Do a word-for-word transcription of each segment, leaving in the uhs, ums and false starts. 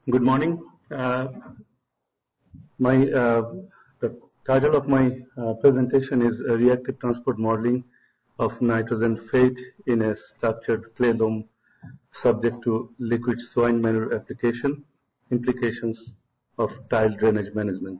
Good morning. Uh, my uh, the title of my uh, presentation is uh, Reactive Transport Modeling of Nitrogen Fate in a Structured Clay Loam Subject to Liquid Soil Manure Application, Implications of Tile Drainage Management.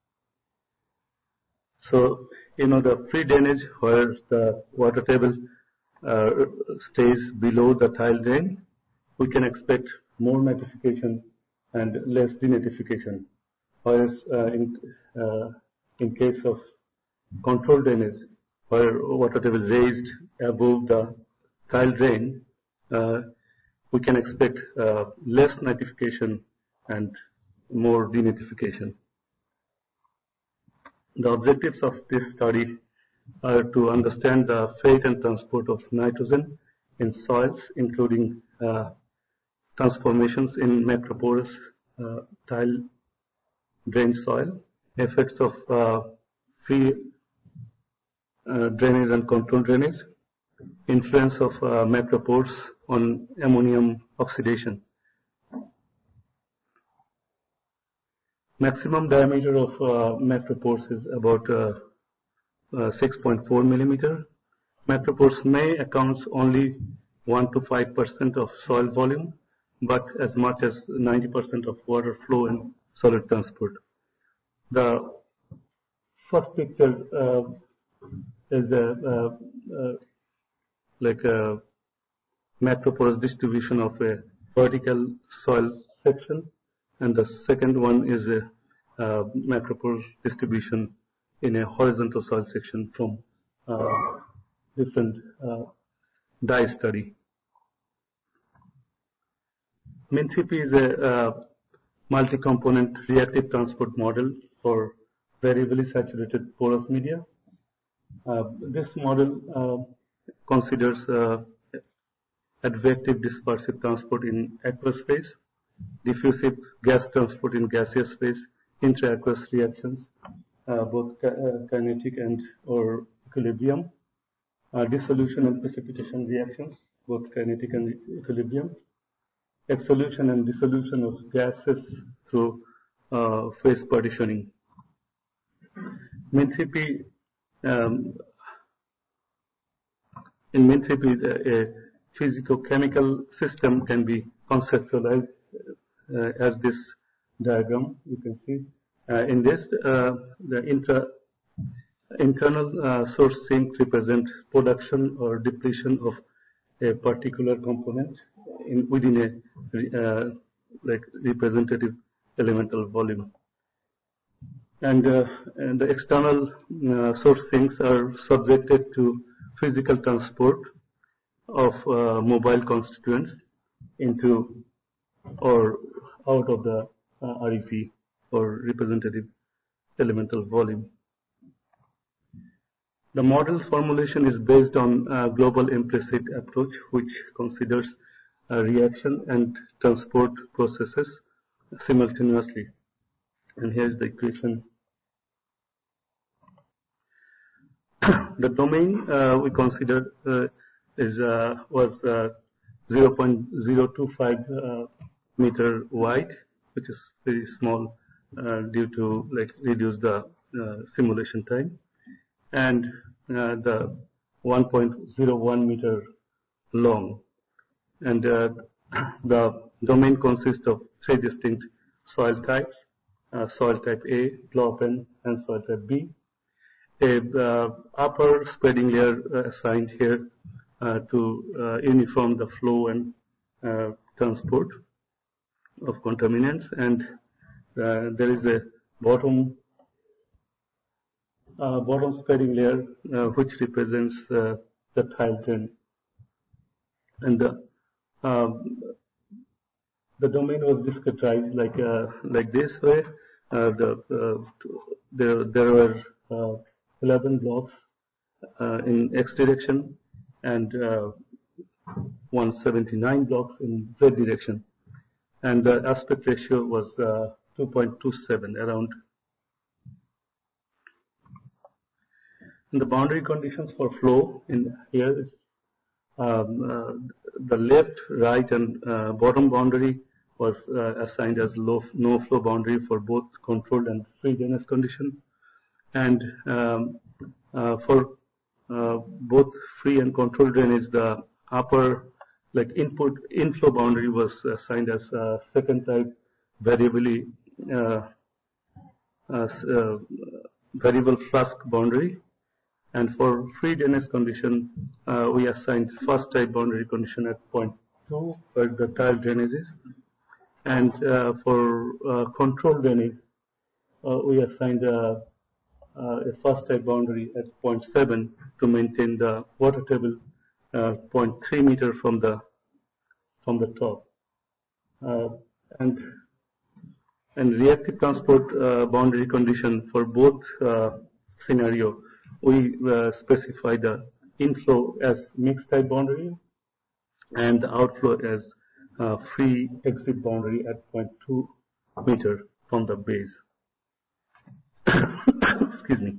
So, you know, the free drainage where the water table uh, stays below the tile drain, we can expect more nitrification and less denitrification. Whereas uh, in, uh, in case of controlled drainage, where water table raised above the tile drain, uh, we can expect uh, less nitrification and more denitrification. The objectives of this study are to understand the fate and transport of nitrogen in soils, including uh, transformations in macroporous uh, tile drain soil, effects of uh, free uh, drainage and controlled drainage, influence of uh, macropores on ammonium oxidation. Maximum diameter of uh, macropores is about uh, uh, six point four millimeter. Macropores may account only one to five percent of soil volume, but as much as ninety percent of water flow and solid transport. The first picture uh, is a, uh, uh, like a macroporous distribution of a vertical soil section, and the second one is a uh, macroporous distribution in a horizontal soil section from uh, different uh, dye study. MinThreeP is a uh, multi-component reactive transport model for variably saturated porous media. Uh, this model uh, considers uh, advective dispersive transport in aqueous phase, diffusive gas transport in gaseous phase, intra-aqueous reactions, uh, both uh, kinetic and or equilibrium, uh, dissolution and precipitation reactions, both kinetic and equilibrium, exsolution and dissolution of gases through uh, phase partitioning. MinThreeP, um, in MinThreeP, a, a physicochemical system can be conceptualized uh, as this diagram you can see. Uh, in this, uh, the intra, internal uh, source sink represents production or depletion of a particular component in, within a uh, like representative elemental volume. And, uh, and the external uh, source sinks are subjected to physical transport of uh, mobile constituents into or out of the uh, R E P or representative elemental volume. The model formulation is based on a global implicit approach which considers uh, reaction and transport processes simultaneously. And here's the equation. The domain uh, we considered uh, is uh, was uh, zero point zero two five uh, meter wide, which is very small uh, due to like reduce the uh, simulation time, and uh, the one point zero one meter long, and uh, the domain consists of three distinct soil types: uh, soil type A, Glauben, and soil type B. A uh, upper spreading layer uh, assigned here uh, to uh, uniform the flow and uh, transport of contaminants, and uh, there is a bottom uh, bottom spreading layer uh, which represents uh, the tile drain, and the uh, the domain was discretized like uh, like this way. Uh, the uh, there there were uh, eleven blocks uh, in X direction and uh, one hundred seventy-nine blocks in Z direction, and the aspect ratio was uh, two point two seven around. And the boundary conditions for flow in here is um, uh, the left, right, and uh, bottom boundary was uh, assigned as low, no flow boundary for both controlled and free drainage condition. And um, uh, for uh, both free and controlled drainage, the upper like input inflow boundary was assigned as a second type variably uh, as, uh, variable flask boundary. And for free drainage condition, uh, we assigned first type boundary condition at point two where the tile drainage is. And uh, for uh, controlled drainage, uh, we assigned a, a first type boundary at point seven to maintain the water table uh, point three meter from the from the top. Uh, and and reactive transport uh, boundary condition for both uh, scenario, we uh, specify the inflow as mixed type boundary and the outflow as uh, free exit boundary at zero point two meter from the base. Excuse me.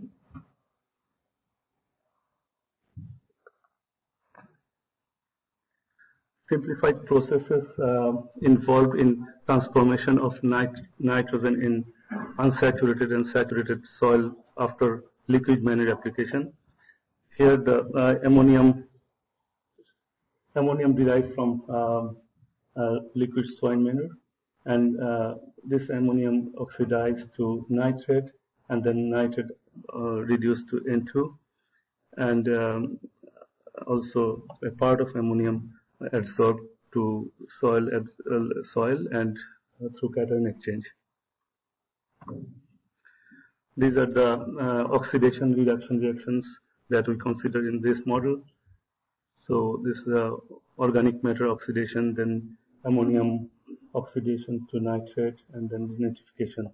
Simplified processes uh, involved in transformation of nit nitrogen in unsaturated and saturated soil after liquid manure application. Here the uh, ammonium ammonium derived from um, uh, liquid soil manure, and uh, this ammonium oxidized to nitrate, and then nitrate uh, reduced to N two, and um, also a part of ammonium adsorbed to soil uh, soil and uh, through cation exchange. These are the uh, oxidation reduction reactions that we consider in this model. So this is uh, organic matter oxidation, then ammonium oxidation to nitrate, and then nitrification.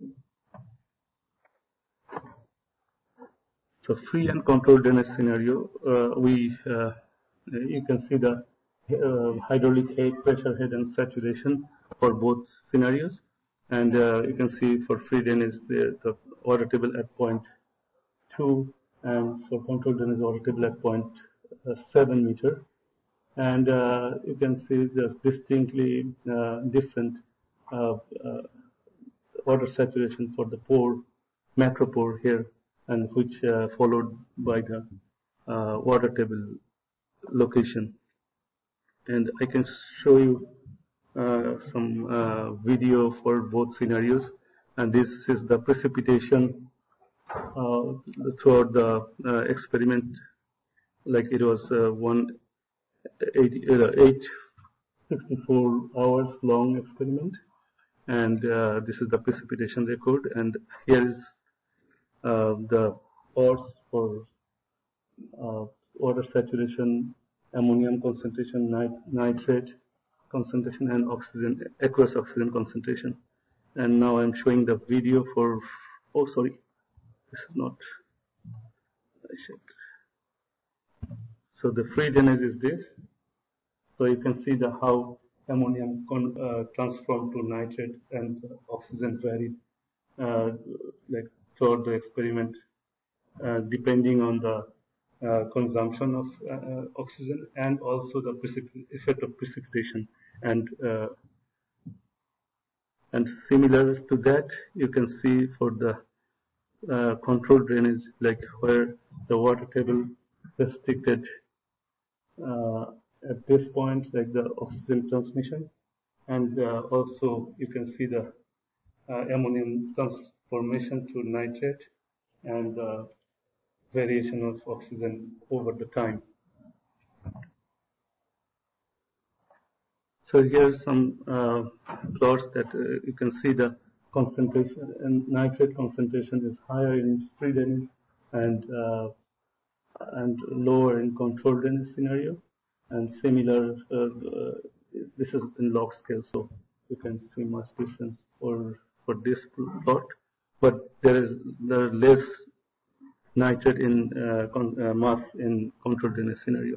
So free and controlled drainage scenario, uh, we uh, you can see the uh, hydraulic head, pressure head, and saturation for both scenarios, and uh, you can see for free drainage the, the water table at point two, and for controlled drainage water table at point uh, seven meter, and uh, you can see the distinctly uh, different uh, uh, water saturation for the pore, macro pore here, and which uh, followed by the uh, water table location. And I can show you uh, some uh, video for both scenarios, and this is the precipitation uh, throughout the uh, experiment. Like it was uh, one eight, uh, eight sixty-four hours long experiment, and uh, this is the precipitation record, and here is uh, the odds for uh, water saturation, ammonium concentration, nit nitrate concentration, and oxygen, aqueous oxygen concentration. And now I'm showing the video for, oh sorry, this is not, I checked. So the free drainage is this. So you can see the how ammonium con, uh, transformed to nitrate and uh, oxygen varied uh, like throughout the experiment, uh, depending on the uh, consumption of uh, oxygen and also the effect of precipitation. And uh, and similar to that, you can see for the uh, controlled drainage, like where the water table restricted uh, at this point, like the oxygen transmission, and uh, also you can see the uh, ammonium transformation to nitrate and uh, variation of oxygen over the time. So here are some uh, plots that uh, you can see the concentration, and nitrate concentration is higher in free drainage and uh, and lower in controlled drainage scenario, and similar. Uh, uh, this is in log scale, so you can see much difference for for this plot, but there is there are less nitrate in uh, con uh, mass in controlled drainage scenario.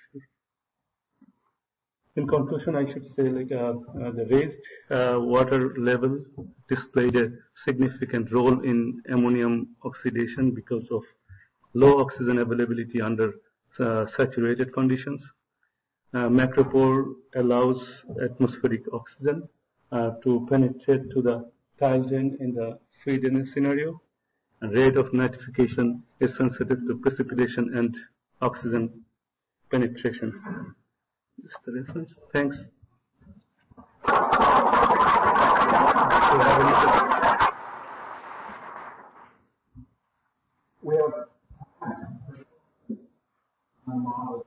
In conclusion, I should say like uh, uh, the raised uh, water level displayed a significant role in ammonium oxidation because of low oxygen availability under uh, saturated conditions. Uh, macropore allows atmospheric oxygen, uh, to penetrate to the tile drain in the free drainage scenario. And rate of nitrification is sensitive to precipitation and oxygen penetration. This is the reference. Thanks. We have model.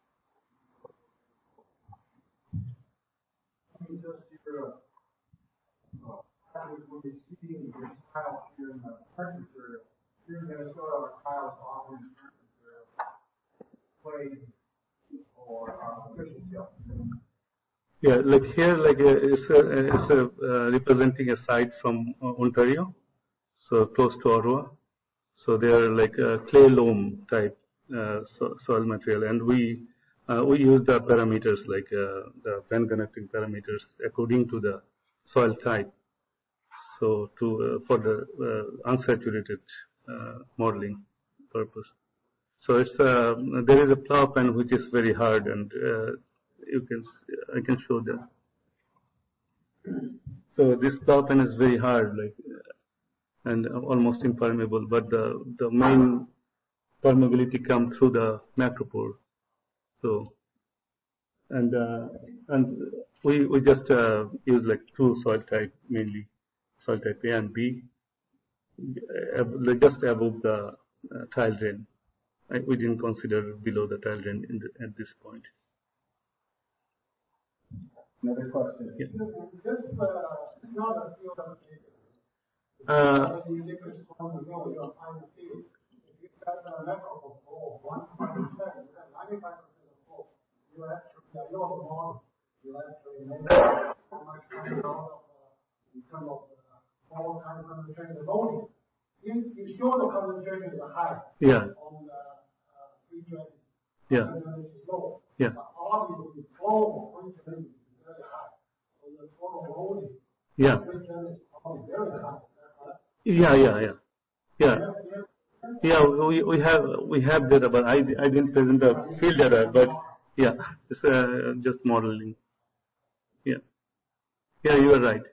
Let me just your uh, when you see your tiles here in the print material, here in Minnesota, our tiles often in print material, clay or uh, fishing shell. Yeah, like here, like uh, it's a, it's a uh, representing a site from uh, Ontario, so close to Ottawa. So they are like a clay loam type uh, so, soil material, and we uh, we use the parameters like uh, the Venn connecting parameters according to the soil type. So to uh, for the uh, unsaturated uh, modeling purpose. So it's uh, there is a plow pen which is very hard, and uh, you can I can show that. So this plow pen is very hard, like. Uh, and almost impermeable, but the, the main permeability comes through the macropore. So, and uh, and we we just uh, use like two soil type mainly, soil type A and B, uh, just above the uh, tile drain. I, we didn't consider below the tile drain in the, at this point. Another question. Yeah. This uh, is not a field application. Uh, you get this from the mill, you'll find the field. If you've got a metrical flow of one percent, you have ninety-five percent of flow. You actually, I know the model, you actually make how much kind of, uh, in terms of uh, all kind of concentration of ammonia. You, you show the concentration is high. Yeah. On the uh, free drain. Yeah. And it's low. Yeah. But obviously, flow of free drain is very high. So the total ammonia. Yeah. Free drain is probably very high. Yeah, yeah, yeah, yeah, yeah. We we have we have data, but I I didn't present the field data, but yeah, it's uh, just modeling. Yeah, yeah, you are right.